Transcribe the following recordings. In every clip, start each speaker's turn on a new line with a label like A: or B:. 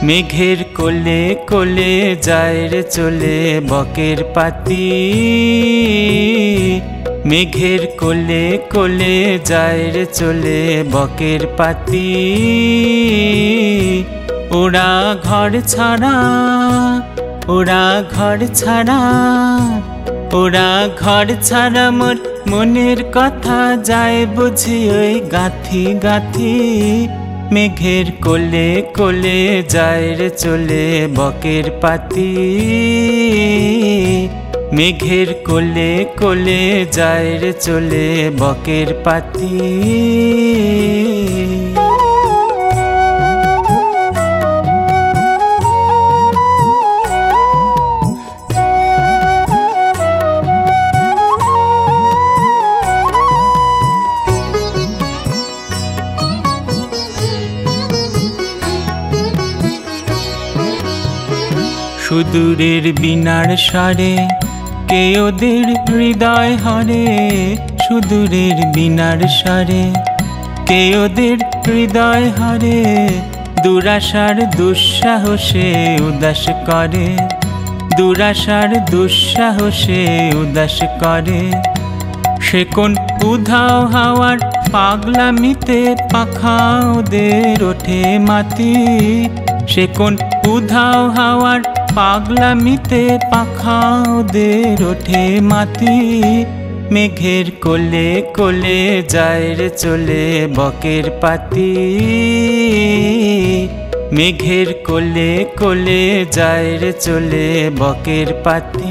A: মেঘের কোলে কোলে যায় রে চলে বকের পাতি। মেঘের কোলে কোলে যায় রে চলে বকের পাতি। ওরা ঘর ছাড়া, ওরা ঘর ছাড়া, ওরা ঘর ছাড়া মোর মনের কথা যায় বুঝি ওই গাথি গাথি। মেঘের কোলে কোলে যায় রে চলে বকের পাতি। মেঘের কোলে কোলে যায় রে চলে বকের পাতি। সুদূরের বিনার সারে কে ওদের হৃদয় হরে। সুদূরের বিনার সারে কে ওদের হৃদয় হরে। দুরাশার দুঃসাহসে উদাস করে, দুরাশার দুঃসাহসে উদাস করে। সে কোন উধাও হাওয়ার পাগলামিতে পাখা ওদের ওঠে মাতি। সে কোন উধাও হাওয়ার পাগলামিতে পাখা ওদের ওঠে মাতি। মেঘের কোলে কোলে যায় রে চলে বকের পাতি। মেঘের কোলে কোলে যায় রে চলে বকের পাতি।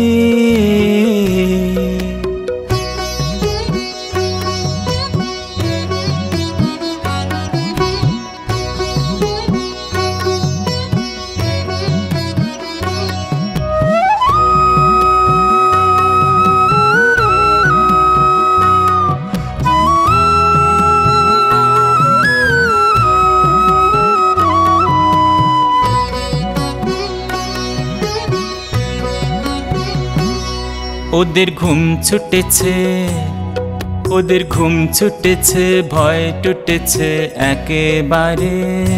A: ওদের ঘুম ছুটেছে, ওদের ঘুম ছুটেছে, ভয় টুটেছে একেবারে।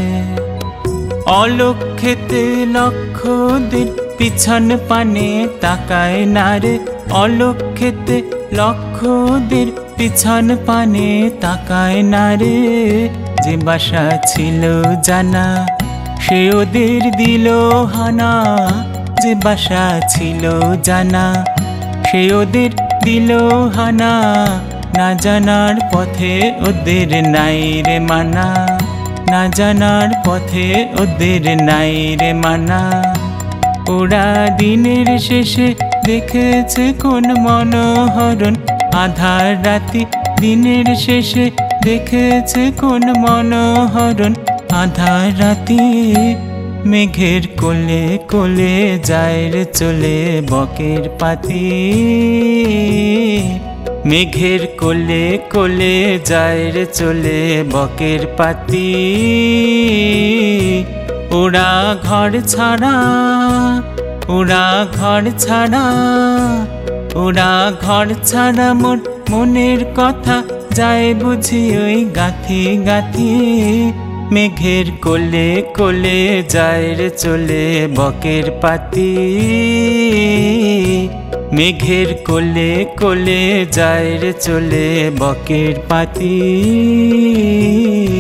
A: অলক্ষেতে লক্ষ্য ওদের পিছন পানে তাকায় না রে। অলক্ষেতে লক্ষ্য ওদের পিছন পানে তাকায় না রে। যে বাসা ছিল জানা সে ওদের দিল হানা। যে বাসা ছিল জানা সে ওদের দিল হানা। না জানার পথে ওদের নাই রে মানা। না জানার পথে ওদের নাই রে মানা। ওরা দিনের শেষে দেখেছে কোন মনোহরণ আধার রাতি। দিনের শেষে দেখেছে কোন মনোহরণ আধার রাতি। মেঘের কোলে কোলে যায় রে চলে বকের পাতি। মেঘের কোলে কোলে যায় রে চলে বকের পাতি। ওরা ঘর ছাড়া, ওরা ঘর ছাড়া, ওরা ঘর ছাড়া মোর মনের কথা যায় বুঝি ওই গাথি গাথি। মেঘের কোলে কোলে যায় রে চলে বকের পাতি। মেঘের কোলে কোলে যায় রে চলে বকের পাতি।